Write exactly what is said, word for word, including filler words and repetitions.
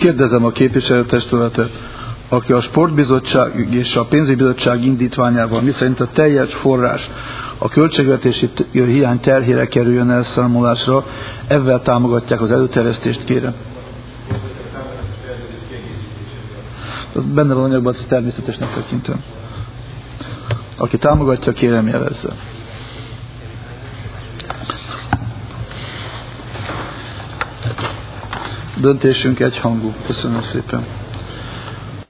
kérdezem a képviselőtestületet, aki a sportbizottság és a pénzügybizottság indítványával, miszerint a teljes forrás a költségvetési hiány terhére kerüljön elszámolásra, ezzel támogatják az előterjesztést, kérem. Benne van anyagban, hogy természetesnek tekintem. Aki támogatja, kérem jelezze. Döntésünk egyhangú. Köszönöm szépen.